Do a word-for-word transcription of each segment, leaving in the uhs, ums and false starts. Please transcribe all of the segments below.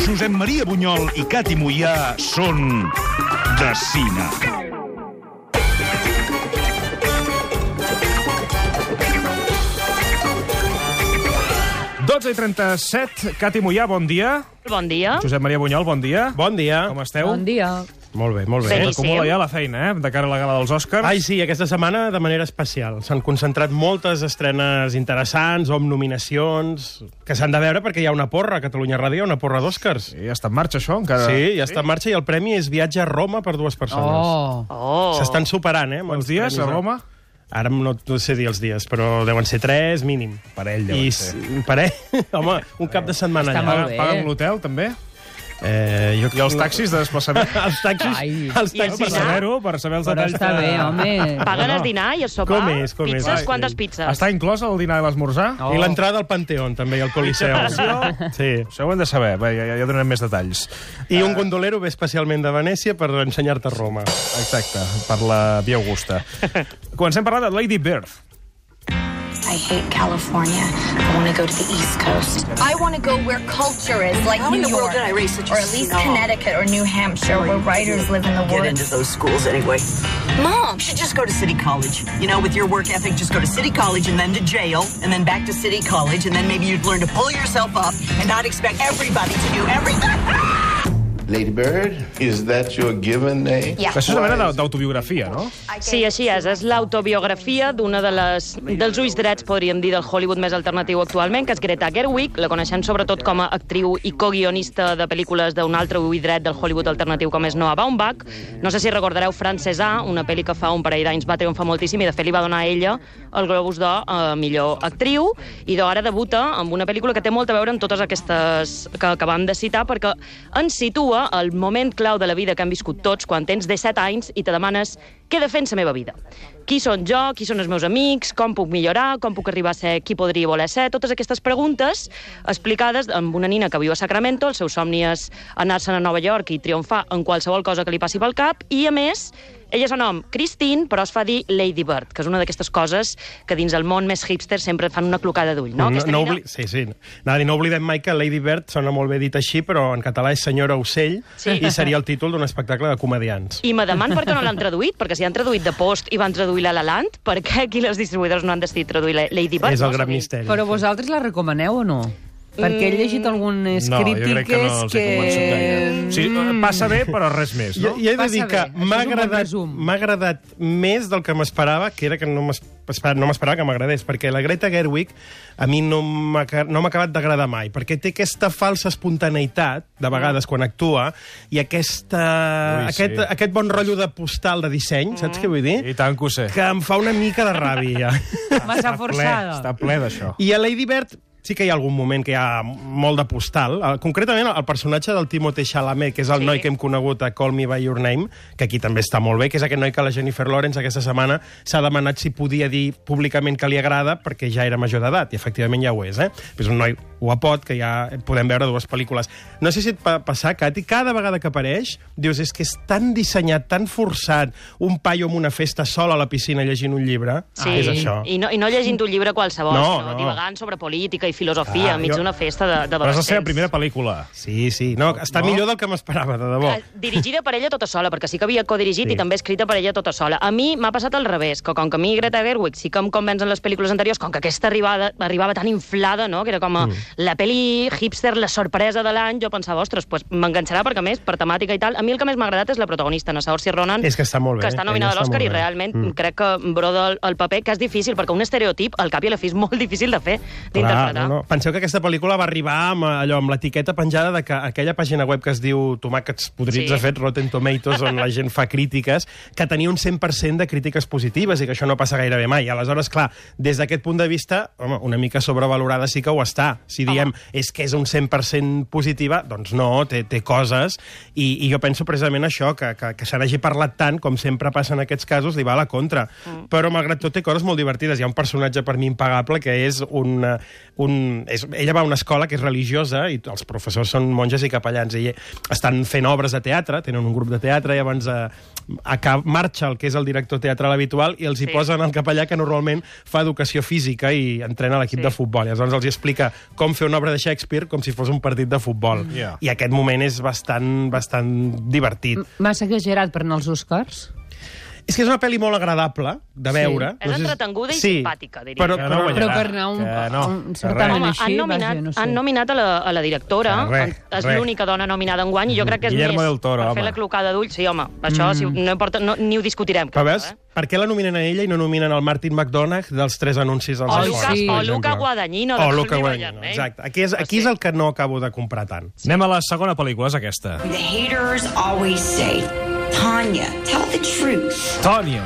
Josep Maria Bunyol i Cati Moià són de cine. dotze i trenta-set, Cati Moià, bon dia. Bon dia. Josep Maria Bunyol, bon dia. Bon dia. Com esteu? Bon dia. Molt bé, molt bé. Sí. S'acumula ja la feina, eh?, de cara a la gala dels Oscars. Ai, sí, aquesta setmana de manera especial. S'han concentrat moltes estrenes interessants o amb nominacions que s'han de veure perquè hi ha una porra a Catalunya Ràdio, hi ha una porra d'Oscars. Sí, ja està en marxa, això, encara. Sí, ja està en marxa i el premi és Viatge a Roma per dues persones. Oh. Oh. S'estan superant, eh? Quants dies a Roma? Ara no, no sé dir els dies, però deuen ser tres, mínim. Parell, deuen I, ser. Parell? Home, un cap de setmana Està allà. molt bé. Paguen l'hotel, també? Eh, jo... I els taxis de desplaçament? els taxis... Ai. Els I el taxis... Per dinar? saber-ho, per saber els Però detalls. està bé, home. Paguen No. el dinar i el sopar? Com és, com és? Pizzas? Ai, Quantes sí. pizzas? Està inclòs el dinar i l'esmorzar? Oh. I l'entrada al Panteón, també, i al Coliseu. Sí. Això ho hem de saber, bé, ja, ja donem més detalls. I un gondolero ve especialment de Venècia per ensenyar-te Roma. Exacte, per la Via Augusta. Comencem parlant de Lady Bird. I hate California. I want to go to the East Coast. I want to go where culture is, like How New in the world York, did I raise such a or at least snob? Connecticut or New Hampshire, where writers live in the Get into woods. those schools anyway. Mom, You should just go to City College. You know, with your work ethic, just go to City College and then to jail, and then back to City College, and then maybe you'd learn to pull yourself up and not expect everybody to do everything. Lady Bird, is that your given name? Yeah. Això és una mena d'autobiografia, no? Sí, així és. És l'autobiografia d'una de les, dels ulls drets, podríem dir, del Hollywood més alternatiu actualment, que és Greta Gerwig. La coneixem sobretot com a actriu i co-guionista de pel·lícules d'un altre ull dret del Hollywood alternatiu, com és Noah Baumbach. No sé si recordareu Francesa, una pel·li que fa un parell d'anys va triomfar moltíssim i, de fet, li va donar a ella el Globus d'Or a millor actriu, i ara debuta amb una pel·lícula que té molt a veure amb totes aquestes que acabam de citar, perquè ens situa el moment clau de la vida que han viscut tots quan tens disset anys i te demanes què he de fer en la meva vida. Qui són jo? Qui són els meus amics? Com puc millorar? Com puc arribar a ser qui podria voler ser? Totes aquestes preguntes explicades amb una nina que viu a Sacramento. El seu somni és anar-se'n a Nova York i triomfar en qualsevol cosa que li passi pel cap. I, a més, ella és un nom Christine, però es fa dir Lady Bird, que és una d'aquestes coses que dins el món més hipster sempre fan una clocada d'ull, no? No, Aquesta no, nina... obli... sí, sí. Anava a dir, no oblidem mai que Lady Bird sona molt bé dit així, però en català és senyora ocell, Sí. i seria el títol d'un espectacle de comedians. I me deman per què no l'han traduït, perquè si han traduït The Post i van traduir La La Land, per què aquí les distribuïdors no han decidit traduir la- Lady Bird? És el No gran sabem. misteri. Però vosaltres la recomaneu o no? Perquè he llegit algunes No, jo crítiques crec que no els he convençut gaire. Sí, passa bé, però res més, Jo, no? jo he de Passa dir que bé. Això m'ha és un bon agradat, resum. m'ha agradat més del que m'esperava, que era que no m'esperava no m'esperava que m'agradés, perquè la Greta Gerwig a mi no m'ha no m'ha acabat d'agradar mai, perquè té aquesta falsa espontaneïtat, de vegades, quan actua, i aquesta, Ui, sí. aquest, aquest bon rotllo de postal de disseny, saps què vull dir? I tant que ho sé. Que em fa una mica de ràbia. Massa Està ple, forçada. està ple d'això. I a Lady Bird sí que hi ha algun moment que hi ha molt de postal. Eh, Concretament, el personatge del Timothée Chalamet, que és el Sí. noi que hem conegut a Call Me By Your Name, que aquí també està molt bé, que és aquest noi que la Jennifer Lawrence aquesta setmana s'ha demanat si podia dir públicament que li agrada perquè ja era major d'edat, i efectivament ja ho és. Eh? És un noi guapot que ja podem veure dues pel·lícules. No sé si et va passar, Cati, cada vegada que apareix dius, és que és tan dissenyat, tan forçat, un paio amb una festa sol a la piscina llegint un llibre. Sí, És això. I no, i no llegint un llibre qualsevol, No, sinó no. divagant sobre política i filosofia Ah, enmig jo- d'una festa de, de Però és la seva adolescents. primera pel·lícula. Sí, sí. No, està No? millor del que m'esperava, de debò. Eh, Dirigida per ella tota sola, perquè sí que havia codirigit Sí. i també escrita per ella tota sola. A mi m'ha passat al revés, que com que a mi Greta Gerwig sí que em convenç en les pel·lícules anteriors, com que aquesta arribada, arribava tan inflada, no? Que era com a Mm. la pel·li hipster, la sorpresa de l'any, jo pensava, ostres, pues, m'enganxarà perquè, a més, per temàtica i tal, a mi el que més m'ha agradat és la protagonista, na Saoirse Ronan, És que està molt bé, que està nominada ella a està l'Oscar i molt bé. realment Mm. crec que broda el, el paper, que és difícil, perquè un estereotip, al cap i a la fi, és molt difícil de fer, d'interpretar. Clar, no, no. Penseu que aquesta pel·lícula va arribar amb allò amb l'etiqueta penjada de que aquella pàgina web que es diu Tomàquets podrits, Sí. de fet, Rotten Tomatoes, on la gent fa crítiques, que tenia un cent per cent de crítiques positives i que això no passa gairebé mai. Aleshores, clar, des d'aquest punt de vista, home, una mica sobrevalorada sí que ho està. Si diem és que és un cent per cent positiva, doncs no, té, té coses, i, i jo penso precisament això, que, que, que se n'hagi parlat tant, com sempre passa en aquests casos, li va a la contra. Mm. Però, malgrat tot, té coses molt divertides. Hi ha un personatge per mi impagable que és un... un és, ella va a una escola que és religiosa i els professors són monges i capellans i estan fent obres de teatre, tenen un grup de teatre i llavors eh, acaba, marxa el que és el director teatral habitual i els hi Sí. posen el capellà que normalment fa educació física i entrena l'equip Sí. de futbol. I llavors els hi explica com com fer una obra de Shakespeare com si fos un partit de futbol. Mm. Yeah. I aquest moment és bastant, bastant divertit. Massa exagerat per anar als Oscars? És que és una pel·li molt agradable de veure. Sí. És entretenguda i sí, simpàtica, diria. Però, Que però, no Però guanyarà. per anar a un, Que no. a un Que certamen Home, així, han nominat, vaja, no sé. han nominat a la, a la directora, Que res, és res. l'única dona nominada enguany, i jo crec que és Guillermo més del Toro, per home. fer la clocada d'ull. Sí, home, això Mm. si, no importa, no, ni ho discutirem. però crec, veus, eh? per què la nominen a ella i no nominen el Martin McDonagh dels tres anuncis als O Oscars, Luca, sí. o per Luca exemple? Guadagnino, de O Call Luca Me by Guadagnino, Your Name. exacte. Aquí és, aquí Sí. és el que no acabo de comprar tant. Anem a la segona pel·lícula, és aquesta. The haters always say, Tanya, tell the truth. Tònia.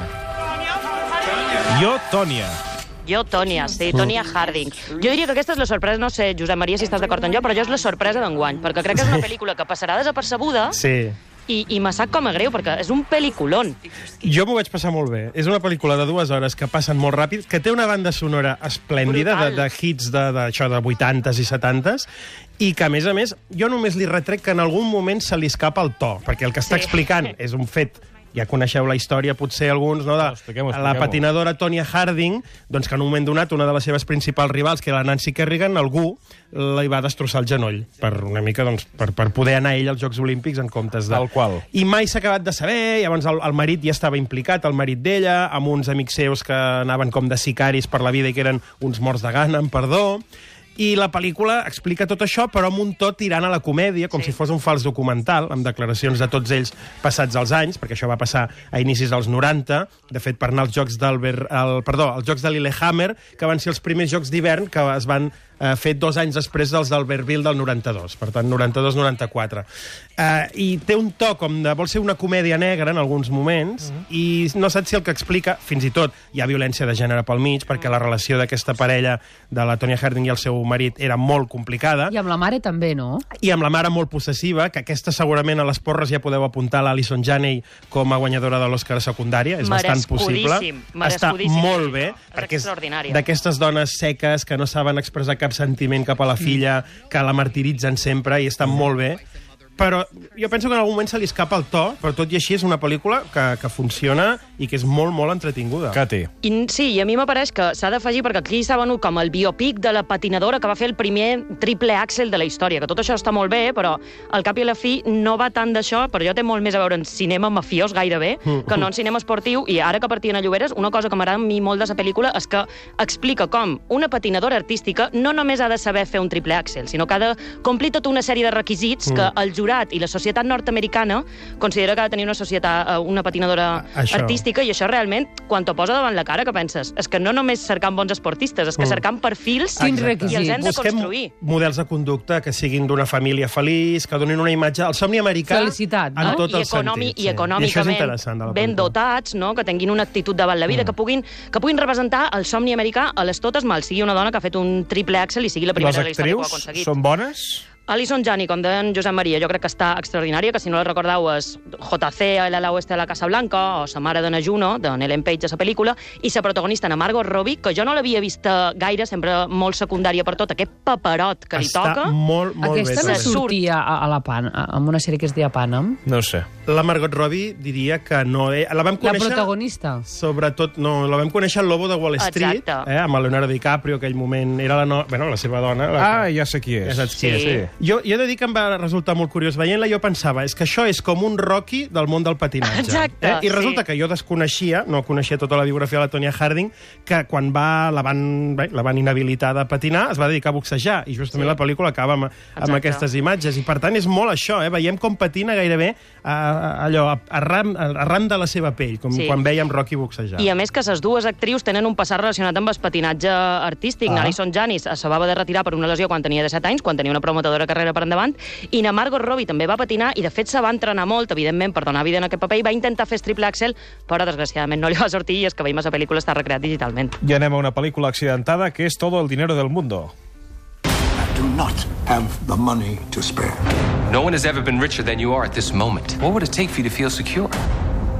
Jo, Tònia. Jo, Tònia, sí, Tònia Harding. Jo diria que aquesta és la sorpresa, no sé, Josep Maria, si estàs d'acord amb jo, però jo és la sorpresa d'enguany, perquè crec que és una pel·lícula que passarà desapercebuda Sí. i, i me sap com a greu, perquè és un pel·liculón. Jo m'ho vaig passar molt bé. És una pel·lícula de dues hores que passen molt ràpid, que té una banda sonora esplèndida, de, Brutal. de hits de, de, això, de vuitantes i setantes, i que, a més a més, jo només li retrec que en algun moment se li escapa el to, perquè el que està Sí. explicant és un fet... Ja coneixeu la història, potser alguns, no, de Expliquem-ho, la expliquem-ho. patinadora Tonya Harding, doncs que en un moment donat una de les seves principals rivals, que era la Nancy Kerrigan, algú li va destrossar el genoll per una mica, doncs, per, per poder anar ell als Jocs Olímpics en comptes de... Tal qual. I mai s'ha acabat de saber, llavors el, el marit ja estava implicat, el marit d'ella, amb uns amics seus que anaven com de sicaris per la vida i que eren uns morts de gana, amb perdó. I la pel·lícula explica tot això, però amb un tot tirant a la comèdia, com sí. si fos un fals documental, amb declaracions de tots ells passats els anys, perquè això va passar a inicis dels noranta, de fet, per anar als Jocs d'Albert... El, perdó, als Jocs de Lillehammer, que van ser els primers Jocs d'hivern que es van eh, fer dos anys després dels d'Albertville del noranta-dos, per tant, noranta-dos noranta-quatre. Eh, I té un to com de... vol ser una comèdia negra en alguns moments, mm-hmm. i no saps si el que explica, fins i tot, hi ha violència de gènere pel mig, perquè la relació d'aquesta parella de la Tonya Harding i el seu marit era molt complicada. I amb la mare també, no? I amb la mare molt possessiva, que aquesta segurament a les porres ja podeu apuntar l'Alison Janney com a guanyadora de l'Oscar secundària, és bastant possible. Està molt bé, és perquè és extraordinària. d'aquestes dones seques que no saben expressar cap sentiment cap a la filla, que la martiritzen sempre, i està molt bé. Però jo penso que en algun moment se li escapa el to, però tot i així és una pel·lícula que, que funciona i que és molt, molt entretinguda. Cati. I, sí, i a mi m'apareix que s'ha d'afegir, perquè aquí s'ha venut com el biopic de la patinadora que va fer el primer triple àxel de la història, que tot això està molt bé, però al cap i a la fi no va tant d'això, però jo té molt més a veure en cinema mafiós gairebé, que no en cinema esportiu, i ara que partien a Lloberes, una cosa que m'agrada a mi molt de la pel·lícula és que explica com una patinadora artística no només ha de saber fer un triple àxel, sinó que ha de complir tota una sèrie de requisits mm. que el jurat i la societat nord-americana considera que ha de tenir una societat, una patinadora Això. artística, i això realment, quan t'ho posa davant la cara, que penses? És que no només cercant bons esportistes, és que Mm. cercant perfils Quins i requisits? els hem de Busquem construir. models de conducta que siguin d'una família feliç, que donin una imatge... El somni americà... Felicitat, no? En tot I, el econòmic, sentit. i sí. I això és econòmicament interessant de la ben pel·lícula. dotats, no? Que tinguin una actitud davant la vida, mm. que, puguin, que puguin representar el somni americà a les totes mal, sigui una dona que ha fet un triple àxel i sigui la primera Les de la història que ho ha actrius aconseguit. són bones? Alison Janney, com deien Josep Maria, jo crec que està extraordinària, que si no la recordeu és J C a l'ala oeste de la Casa Blanca, o sa mare de na Juno, de Ellen Page, de la pel·lícula, i sa protagonista, na Margot Robbie, que jo no l'havia vista gaire, sempre molt secundària per tot, aquest paperot que li Està toca. molt, molt Aquesta bé. no Se també. sortia a, a la Pan, a, amb una sèrie que es deia Panam? No ho sé. La Margot Robbie diria que no... Eh? La vam La conèixer... protagonista. Sobretot, no, la vam conèixer al Lobo de Wall Street, Exacte. eh, amb el Leonardo DiCaprio, aquell moment, era la, no... bueno, la seva dona. La... Ah, ja sé qui és. Ja saps qui Sí. és. Jo, jo he de dir que em va resultar molt curiós. Veient-la jo pensava, és que això és com un Rocky del món del patinatge. Exacte, eh? I resulta sí. que jo desconeixia, no coneixia tota la biografia de la Tonya Harding, que quan va, la, van, bé, la van inhabilitar de patinar, es va dedicar a boxejar, i justament Sí. la pel·lícula acaba amb, amb Exacte. aquestes imatges. I per tant és molt això, eh? Veiem com patina gairebé a, allò, arran, arran de la seva pell, com Sí. quan vèiem Rocky boxejar. I a més que les dues actrius tenen un passat relacionat amb el patinatge artístic. Ah. Alison Janney s'acabava de retirar per una lesió quan tenia disset anys, quan tenia una promotadora carrera per endavant, i na Margot Robbie també va patinar, i de fet se va entrenar molt, evidentment, per donar vida en aquest paper, i va intentar fer triple àxel, però desgraciadament no li va sortir, i és que veiem la pel·lícula està recreat digitalment. I anem a una pel·lícula accidentada que és Todo el dinero del mundo. I do not have the money to spare. No one has ever been richer than you are at this moment. What would it take for you to feel secure?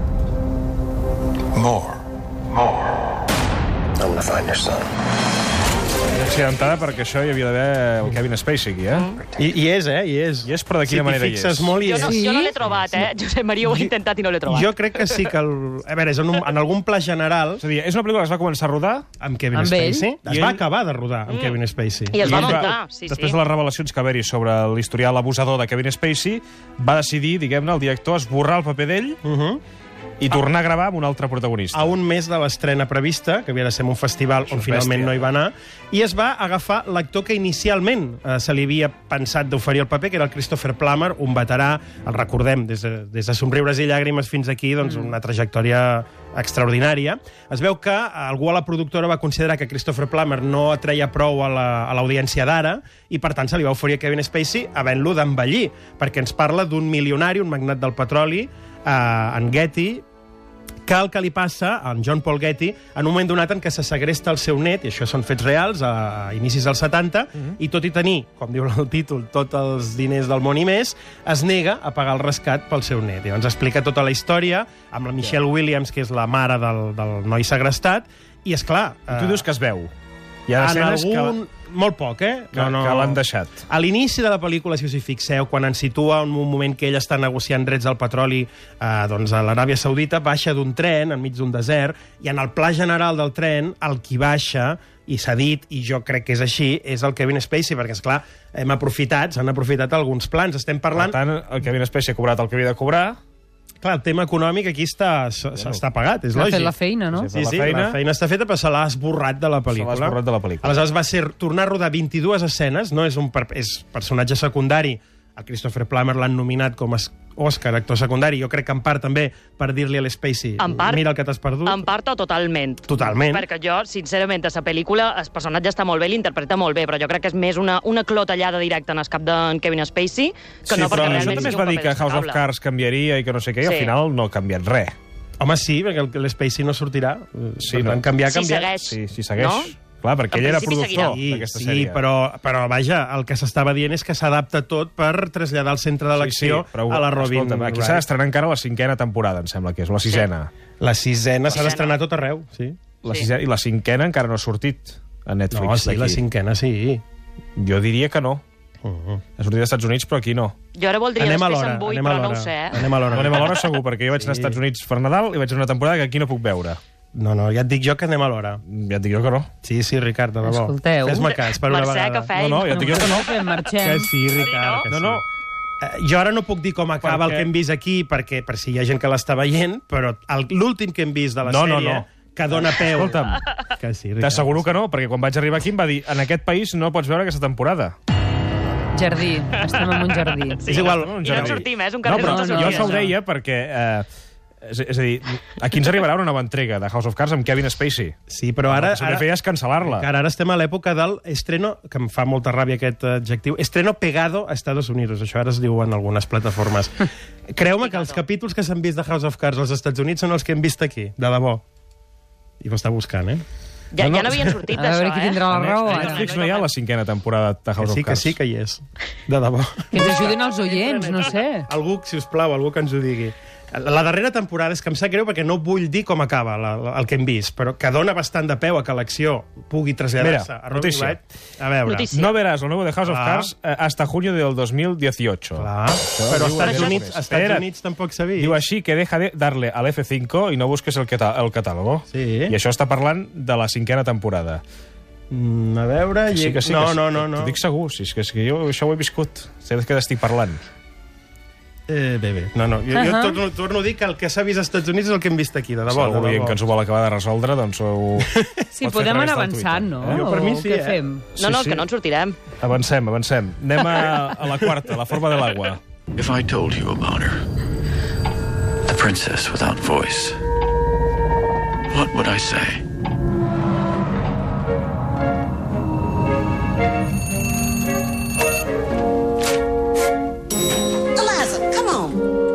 More. More. I'm gonna find your son. accidentada perquè això hi havia d'haver el Kevin Spacey aquí, eh? I, I és, eh? I és. I és, però de quina si manera hi és? Si t'hi fixes molt, hi Jo és. no, jo no l'he trobat, eh? Josep Maria ho ha intentat i no l'he trobat. Jo crec que sí que... El... A veure, és en, un, en algun pla general... És a dir, és una pel·lícula que es va començar a rodar... Amb Kevin Amb ell. Spacey. Es I va ell- acabar de rodar amb Mm. Kevin Spacey. I es va ell muntar, sí, sí. Després de les revelacions que va haver-hi sobre l'historial abusador de Kevin Spacey, va decidir, diguem-ne, el director esborrar el paper d'ell Uh -huh. i tornar a gravar amb un altre protagonista. A un mes de l'estrena prevista, que havia de ser en un festival on és finalment bèstia. no hi va anar, i es va agafar l'actor que inicialment eh, se li havia pensat d'oferir el paper, que era el Christopher Plummer, un veterà, el recordem, des de, des de Somriures i Llàgrimes fins aquí, doncs Mm. una trajectòria extraordinària. Es veu que algú a la productora va considerar que Christopher Plummer no atreia prou a la- a l'audiència d'ara, i per tant se li va oferir a Kevin Spacey havent-lo d'envellir, perquè ens parla d'un milionari, un magnat del petroli, eh, en Getty, que el que li passa a en John Paul Getty en un moment donat en què se segresta el seu net, i això són fets reals, a, a inicis dels setanta, Mhm. i tot i tenir, com diu el títol, tots els diners del món i més, es nega a pagar el rescat pel seu net. Llavors explica tota la història, amb la Michelle Williams, que és la mare del, del noi segrestat, i és clar... Tu dius que es veu. Hi ha en escenes algun... que, Molt poc, eh? que, que l'han deixat. A l'inici de la pel·lícula, si us hi fixeu, quan ens situa en un moment que ell està negociant drets al petroli eh, doncs a l'Aràbia Saudita, baixa d'un tren enmig d'un desert, i en el pla general del tren, el qui baixa, i s'ha dit, i jo crec que és així, és el Kevin Spacey, perquè, esclar, hem aprofitat, s'han aprofitat alguns plans. Estem parlant... Per tant, el Kevin Spacey ha cobrat el que havia de cobrar. Clar, el tema econòmic aquí està, està pagat, és Ha lògic. fet la feina, no? Sí, la sí, feina. la feina està feta, però se l'ha esborrat de la Se pel·lícula. l'ha esborrat de la pel·lícula. Aleshores va ser tornar a rodar vint-i-dues escenes, no és un per és personatge secundari. El Christopher Plummer l'han nominat com a Òscar, actor secundari. Jo crec que en part també per dir-li a l'Spacey En part, mira el que t'has perdut. En part o totalment. Totalment. Perquè jo, sincerament, a la pel·lícula el personatge està molt bé, l'interpreta molt bé, però jo crec que és més una, una clotellada directa en el cap d'en Kevin Spacey que Sí, no però perquè això realment també es sigui va un dir paper que House of destacable. Cards canviaria i que no sé què, i al Sí. final no ha canviat res. Home, sí, perquè l'Spacey no sortirà. Sí, per no. tant, canviar, Si canviar. segueix. Sí, sí, segueix. No? Clar, perquè En ell era principi productor Sí, d'aquesta sí, sèrie. però, però vaja, el que s'estava dient és que s'adapta tot per traslladar el centre de l'acció sí, sí, però, a la Robin escolta'm, aquí Wright. s'ha d'estrenar encara la cinquena temporada, em sembla que és, o la sisena. La sisena s'ha sisena. d'estrenar a tot arreu, sí. La Sí. sisena. I la cinquena encara no ha sortit a Netflix. No, sí, d'aquí. la cinquena sí. Jo diria que no. Uh -huh. Ha sortit als Estats Units, però aquí no. Jo ara voldria Anem a després l'hora, en vull, anem a però no ho l'hora. sé. Eh? Anem a l'hora. No anem a l'hora segur, perquè jo vaig anar als Sí. Estats Units per Nadal i vaig veure una temporada que aquí no puc veure. No, no, ja et dic jo que anem a l'hora. Ja et dic jo que no. Sí, sí, Ricard, de debò. Escolteu. Fes-me cas, per una Mercè, vegada. que feina. No, no, ja et dic jo que no. Fem, marxem. Que sí, Ricard, que No, sí. no. Eh, jo ara no puc dir com acaba Per el què? que hem vist aquí, perquè per si hi ha gent que l'està veient, però el- l'últim que hem vist de la No, no, sèrie, no. que dona peu... Escolta'm, Que sí, Ricard. t'asseguro que no, perquè quan vaig arribar aquí em va dir en aquest país no pots veure aquesta temporada. Jardí. Estem en un jardí. És igual. I no en sortim, eh? És un No, carrer però sense jo sortida. això ho deia perquè... Eh, és, és a dir, aquí ens arribarà una nova entrega de House of Cards amb Kevin Spacey. Sí, però ara... El que s'ha de fer és cancel·lar-la. Ara, ara estem a l'època del estreno, que em fa molta ràbia aquest adjectiu, estreno pegado a Estados Unidos. Això ara es diu en algunes plataformes. Creu-me que els capítols que s'han vist de House of Cards als Estats Units són els que hem vist aquí, de debò. I ho està buscant, eh? Ja, No, no. ja n'havien sortit A d'això, veure qui eh? tindrà la raó, A ara. Netflix no hi ha la cinquena temporada de Que House sí, of que Cards. sí que hi és. De debò. Que ens ajudin els oients, no sé. Algú, si us plau, algú que ens ho digui. La darrera temporada és que em sap greu perquè no vull dir com acaba la, la, el que hem vist, però que dona bastant de peu a que l'acció pugui traslladar-se Mira, a Robin notícia. Wright. A veure. Notícia. No verás lo nuevo de House of Clar. Cards eh, hasta junio del dos mil dieciocho. Clar. Però als diu Estats això. Units, als Estats Espera't. Units tampoc s'ha vist. Diu així que deja de darle al F cinco i no busques el, catà el catàlogo. Sí. I això està parlant de la cinquena temporada. Mm, a veure... Sí que sí, no, que sí. no, no, no. T'ho dic segur, si és que, és que jo això ho he viscut. Sé de què t'estic parlant. Eh, bé, bé. No, no. Jo, jo Ahà. torno, torno a dir que el que s'ha vist als Estats Units és el que hem vist aquí, de Si debò. algú de veient debò. que ens ho vol acabar de resoldre, doncs ho... Sí, pot fer a podem través anar del avançant, Twitter, no? eh? Jo per mi sí, O què eh? fem? No, no, Sí, sí. que no en sortirem. Avancem, avancem. Anem a, a la quarta, la forma de l'aigua. If I told you about her, the princess without voice, what would I say? Eliza, come on.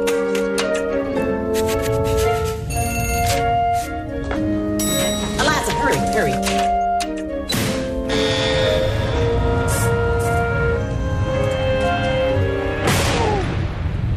Eliza, hurry, hurry.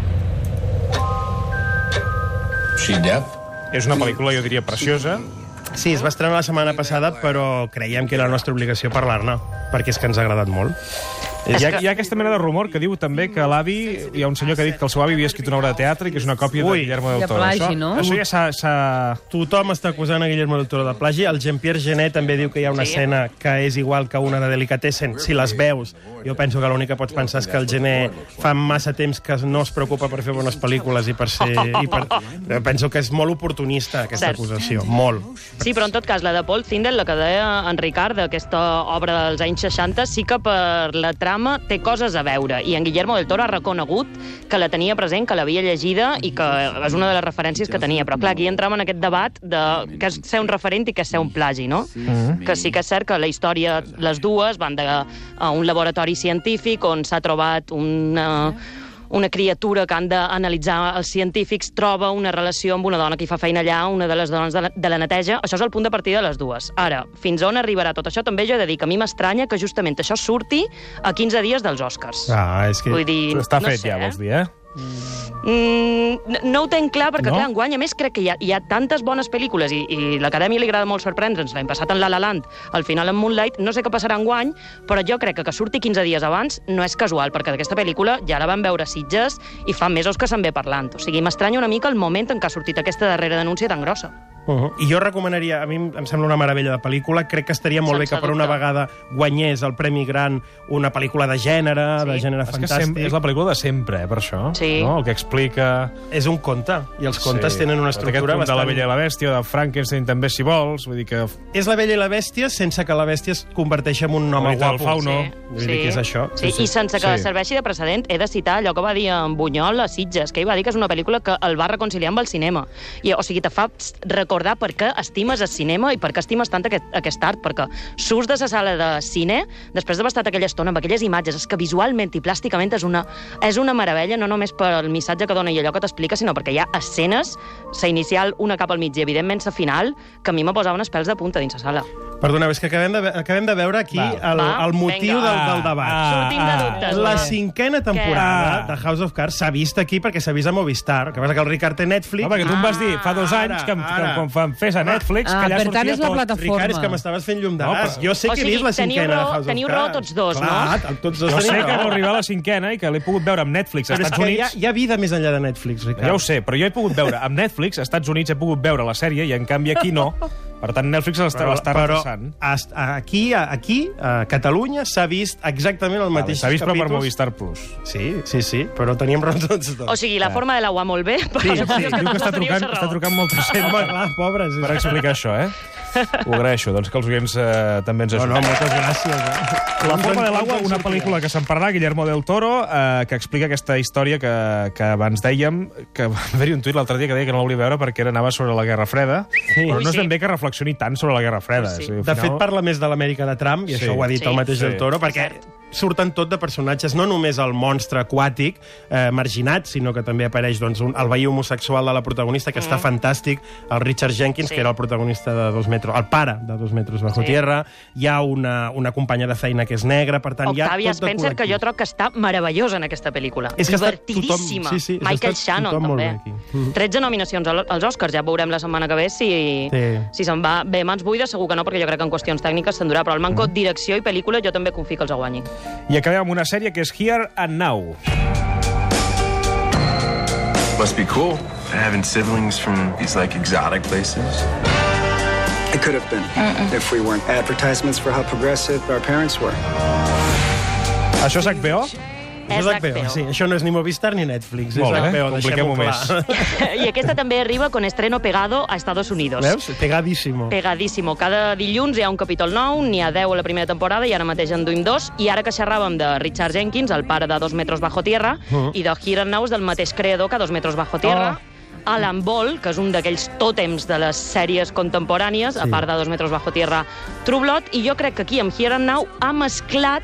She deaf? És una pel·lícula, jo diria, preciosa. Sí, es va estrenar la setmana passada, però creiem que era la nostra obligació parlar-ne, perquè és que ens ha agradat molt. Hi ha, hi ha aquesta mena de rumor que diu també que l'avi... Hi ha un senyor que ha dit que el seu avi havia escrit una obra de teatre i que és una còpia Ui, de Guillermo del de Toro. plagi, això, no? Això ja s'ha... Tothom està acusant a Guillermo del Toro de plagi. El Jean-Pierre Jeunet també diu que hi ha una Sí. escena que és igual que una de Delicatessen. Si les veus, jo penso que l'únic que pots pensar és que el Gené fa massa temps que no es preocupa per fer bones pel·lícules i per ser... I per... Penso que és molt oportunista, aquesta Cert. acusació. Molt. Sí, però en tot cas, la de Paul Tindall, la que deia en Ricard, d'aquesta obra dels anys seixanta, sí que per la trama té coses a veure. I en Guillermo del Toro ha reconegut que la tenia present, que l'havia llegida i que és una de les referències que tenia. Però clar, aquí entrem en aquest debat de què és ser un referent i què és ser un plagi, no? Mm-hmm. Que sí que és cert que la història, les dues, van de, a un laboratori científic on s'ha trobat una... una criatura que han d'analitzar els científics, troba una relació amb una dona que hi fa feina allà, una de les dones de la, de la neteja. Això és el punt de partida de les dues. Ara, fins on arribarà tot això? També jo he de dir que a mi m'estranya que justament això surti a quinze dies dels Oscars. Ah, és que... Vull dir, Està no fet sé, ja, eh? vols dir, eh? Mm, no ho tenc clar, perquè No? clar, enguany, a més, crec que hi ha, hi ha tantes bones pel·lícules i, i l'Acadèmia li agrada molt sorprendre'ns, l'any passat en La La Land, al final en Moonlight, no sé què passarà enguany, però jo crec que que surti quinze dies abans no és casual, perquè d'aquesta pel·lícula ja la van veure a Sitges i fa mesos que se'n ve parlant. O sigui, m'estranya una mica el moment en què ha sortit aquesta darrera denúncia tan grossa. Uh -huh. I jo recomanaria, a mi em sembla una meravella de pel·lícula, crec que estaria molt Sense bé que per una dubte. vegada guanyés el Premi Gran una pel·lícula de gènere, Sí. de gènere És que fantàstic. sempre, és la pel·lícula de sempre, eh, per això. Sí. No? El que explica... És un conte, i els contes Sí. tenen una Aquest estructura punt bastant... de La Bella i la Bèstia, de Frankenstein també, si vols. Vull dir que... És la Bella i la Bèstia sense que la bèstia es converteixi en un home Ahorita el guapo. fauno. Sí, Vull dir que és això. Sí, i sense que Sí. serveixi de precedent, he de citar allò que va dir en Bunyol a Sitges, que ell va dir que és una pel·lícula que el va reconciliar amb el cinema. I, o sigui, te fa recordar per què estimes el cinema i per què estimes tant aquest, aquest art, perquè surts de la sala de cine, després d'haver estat aquella estona amb aquelles imatges, és que visualment i plàsticament és una, és una meravella, no només pel missatge que dona i allò que t'explica, sinó perquè hi ha escenes, la inicial, una cap al mig i, evidentment, la final, que a mi me posaven els pèls de punta dins la sala. Perdoneu, és que acabem de, ve- acabem de veure aquí Va. el, Va, el motiu vinga. del, del debat. Ah, Sortim de dubtes. La va. cinquena temporada Què? de House of Cards s'ha vist aquí perquè s'ha vist a Movistar. Que passa que el Ricard té Netflix. No, perquè tu em vas dir fa dos Ara, anys que, em- que, ara. quan fan fes a Netflix, Ah, que allà per tant, sortia és la tot. plataforma. Ricard, és que m'estaves fent llum de No, gas. però- Jo sé O que he sigui, vist la teniu cinquena de raó- House of teniu Cards. raó tots dos, Clar, no? tots dos Jo sé tenim que no raó. arriba a la cinquena i que l'he pogut veure amb Netflix als Però és Estats que hi ha, Units. hi ha vida més enllà de Netflix, Ricard. Ja ho sé, però jo he pogut veure amb Netflix, als Estats Units he pogut veure la sèrie i en canvi aquí no. Per tant, Netflix l'està Però, l'està però repassant. est- aquí, aquí, a Catalunya, s'ha vist exactament el Vale, mateix S'ha vist però per capítols. Movistar Plus. Sí, sí, sí, però teníem raó tots dos. O sigui, la forma de l'aigua molt bé, però Sí, sí, suposo diu que tots està teniu trucant, la raó. està trucant molta gent Home, clar, pobres. per explicar això, eh? Ho agraeixo, doncs que els oients eh, també ens No, ajuden. no, moltes gràcies. Eh? La forma de l'aigua, una pel·lícula que se'n parlarà, Guillermo del Toro, eh, que explica aquesta història que, que abans dèiem, que va haver-hi un tuit l'altre dia que deia que no la volia veure perquè era anava sobre la Guerra Freda, Sí. però Ui, no és sí. ben bé que reflexioni tant sobre la Guerra Freda. Ui, sí. O sigui, al De final- fet, parla més de l'Amèrica de Trump, i Sí. això ho ha dit Sí. el mateix Sí. del Toro, perquè surten tot de personatges, no només el monstre aquàtic eh, marginat, sinó que també apareix doncs, un, el veí homosexual de la protagonista, que mm. està fantàstic, el Richard Jenkins, Sí. que era el protagonista de Dos Metros, el pare de Dos Metros Bajo Sí. Tierra, hi ha una, una companya de feina que és negra, per tant, hi ha Octavia tot de Spencer, que jo col·lectius. trobo que està meravellosa en aquesta pel·lícula. És que està divertidíssima. tothom- sí, sí, Michael està Shannon, tothom molt també. bé aquí. Mhm. tretze nominacions al- als Oscars, ja veurem la setmana que ve si, Sí. si se'n va bé mans buides, segur que no, perquè jo crec que en qüestions tècniques s'endurà, però el manco Mhm. direcció i pel·lícula jo també confio que els guanyi. I acabem amb una sèrie que és Here and Now. Must be cool, having siblings from these, like, exotic places. It could have been, if we weren't advertisements for how progressive our parents were. Això és H B O? Això és H B O, sí. Això no és ni Movistar ni Netflix, Molt és bé, H B O, compliquem-ho deixem-ho clar. I aquesta també arriba con estreno pegado a Estados Unidos. Veus? Pegadíssimo. Pegadíssimo. Cada dilluns hi ha un capítol nou, n'hi ha deu a la primera temporada i ara mateix en duim dos. I ara que xerràvem de Richard Jenkins, el pare de Dos Metros Bajo Tierra, Uh. i de Here and Now és del mateix creador que Dos Metros Bajo Tierra, Oh. Alan Ball, que és un d'aquells tòtems de les sèries contemporànies, Sí. a part de Dos Metros Bajo Tierra, True Blood, i jo crec que aquí amb Here and Now ha mesclat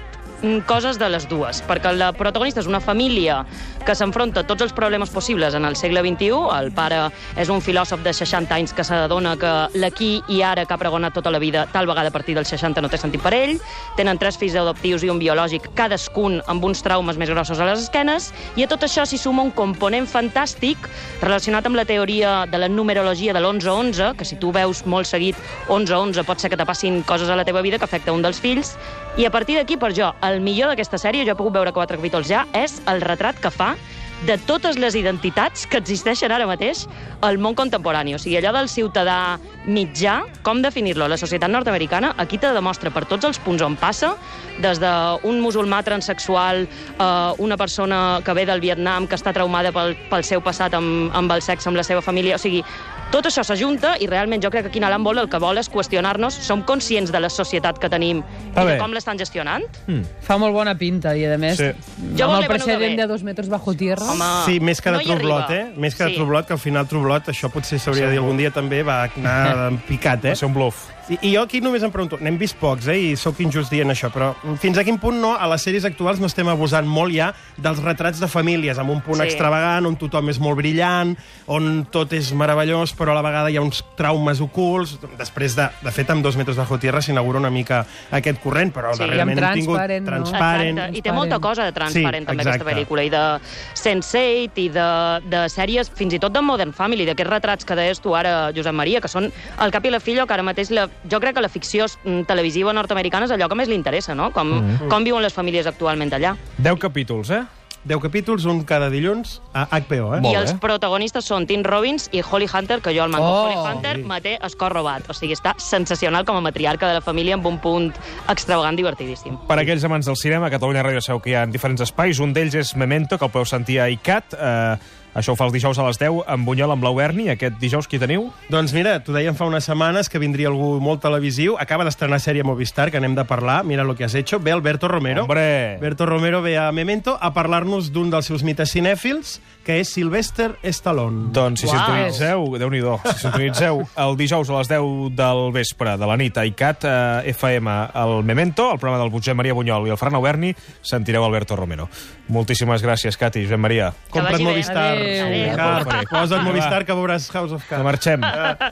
coses de les dues, perquè la protagonista és una família que s'enfronta a tots els problemes possibles en el segle vint-i-u. El pare és un filòsof de seixanta anys que s'adona que l'aquí i ara que ha pregonat tota la vida, tal vegada a partir dels seixanta no té sentit per ell. Tenen tres fills adoptius i un biològic, cadascun amb uns traumes més grossos a les esquenes, i a tot això s'hi suma un component fantàstic relacionat amb la teoria de la numerologia de l'onze onze, que si tu veus molt seguit onze onze pot ser que te passin coses a la teva vida que afecta un dels fills, i a partir d'aquí, per jo, el millor d'aquesta sèrie, jo he pogut veure quatre capítols ja, és el retrat que fa de totes les identitats que existeixen ara mateix al món contemporani. O sigui, allò del ciutadà mitjà, com definir-lo? La societat nord-americana aquí te demostra per tots els punts on passa, des d'un musulmà transsexual a una persona que ve del Vietnam, que està traumada pel, pel seu passat amb, amb el sexe, amb la seva família. O sigui, tot això s'ajunta i realment jo crec que Quina Lamb el que vol és qüestionar-nos, som conscients de la societat que tenim i de com l'estan gestionant? Mm. Fa molt bona pinta i, a més, sí. amb el precedent de Dos metres bajo tierra. Home, sí, més que de no True Blood, eh? Més que de sí. True Blood, que al final True Blood, això potser s'hauria de dir algun dia també, va anar picat, eh? Va ser un bluff. I, I jo aquí només em pregunto, n'hem vist pocs, eh, i sóc injust dient això, però fins a quin punt no, a les sèries actuals no estem abusant molt ja dels retrats de famílies, amb un punt Sí. extravagant, on tothom és molt brillant, on tot és meravellós, però a la vegada hi ha uns traumes ocults. Després, de, de fet, amb Dos metres bajo tierra s'inaugura una mica aquest corrent, però Sí. darrerament hem tingut Transparent, no? Transparent. Exacte. I té molta cosa de transparent, Sí, també, exacte. aquesta pel·lícula, i de sense eight, i de, de sèries, fins i tot de Modern Family, d'aquests retrats que deies tu ara, Josep Maria, que són el cap i la filla, que ara mateix la, jo crec que la ficció televisiva nord-americana és allò que més li interessa, no? Com, mm. com viuen les famílies actualment allà. Deu capítols, eh? deu capítols, un cada dilluns, a H B O, eh? I els protagonistes són Tim Robbins i Holly Hunter, que jo el manco. Oh, Holly Hunter sí. me té escorrobat. O sigui, està sensacional com a matriarca de la família amb un punt extravagant divertidíssim. Per aquells amants del cinema, a Catalunya Ràdio sabeu que hi ha diferents espais. Un d'ells és Memento, que el podeu sentir a ICAT. Eh, això ho fa els dijous a les deu, amb Bunyol, amb Blau Berni. Aquest dijous qui teniu? Doncs mira, t'ho dèiem fa unes setmanes que vindria algú molt televisiu. Acaba d'estrenar sèrie Movistar, que anem de parlar. Mira lo que has hecho. Ve Alberto Romero. Hombre! Alberto Romero ve a Memento a parlar-nos d'un dels seus mites cinèfils, que és Sylvester Stallone. Doncs si Uau. sintonitzeu, Déu-n'hi-do, si sintonitzeu el dijous a les deu del vespre de la nit a ICAT, eh, F M, el Memento, el programa del Josep Maria Bunyol i el Fran Auberni, sentireu Alberto Romero. Moltíssimes gràcies, Cati, Josep Maria. Que Compra't vagi bé. Movistar. Adéu. Car, posa't Movistar que veuràs House of Cards. Que marxem.